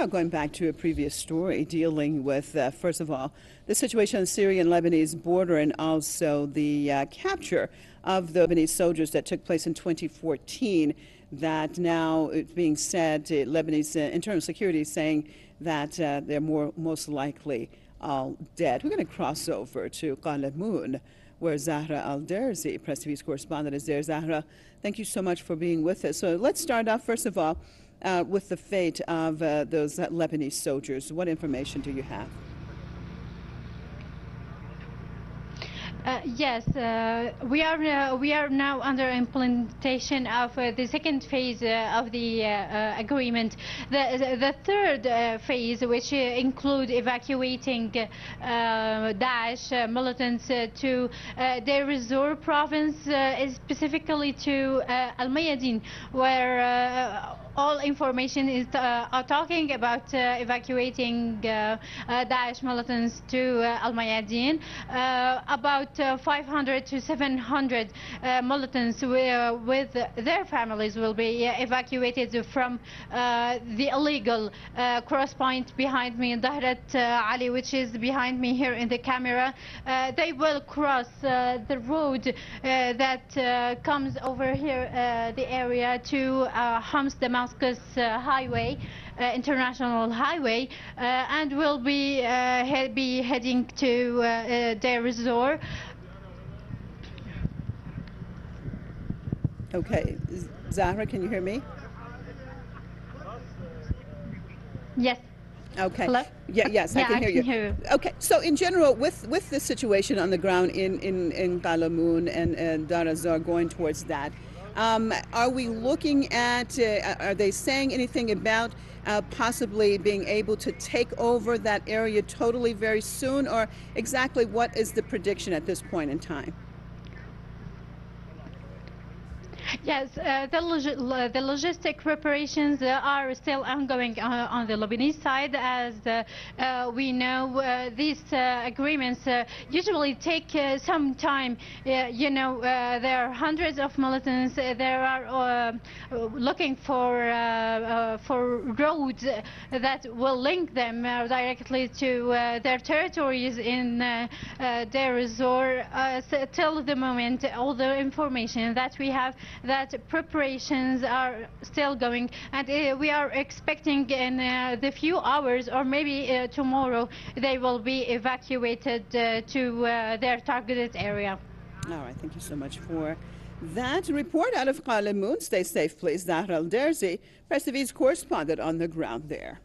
going back to a previous story dealing with, first of all, the situation on the Syrian-Lebanese border and also the capture of the Lebanese soldiers that took place in 2014, that now it's being said, Lebanese internal security is saying that they're most likely all dead. We're going to cross over to Qalamun, where Zahra Al-Derzi, Press TV's correspondent, is there. Zahra, thank you so much for being with us. So let's start off, first of all, with the fate of those Lebanese soldiers. What information do you have? Yes, we are now under implementation of the second phase of the agreement. The third phase, which include evacuating Daesh militants to Deir ez-Zor province, is specifically to Al Mayadeen, where all information is talking about evacuating Daesh militants to Al Mayadeen. About 500 to 700 militants with their families will be evacuated from the illegal cross point behind me, Dahrat Ali, which is behind me here in the camera. They will cross the road that comes over here, the area, to Homs Damascus highway, international highway, and will be heading to Deir ez-Zor. Okay, Zahra, can you hear me? Yes. Okay. Hello? Yes, I can hear you. Okay, so in general, with the situation on the ground in Qalamun and Deir ez-Zor going towards that, are we looking at, are they saying anything about possibly being able to take over that area totally very soon, or exactly what is the prediction at this point in time? Yes, the logistic preparations are still ongoing on the Lebanese side. As we know, these agreements usually take some time. You know, there are hundreds of militants. There are looking for roads that will link them directly to their territories in Deir ez-Zor. Till the moment, all the information that we have, that preparations are still going, and we are expecting in the few hours or maybe tomorrow they will be evacuated to their targeted area. All right, thank you so much for that report out of Qalamun. Stay safe, please. Zahra Al-Derzi, Press TV's correspondent on the ground there.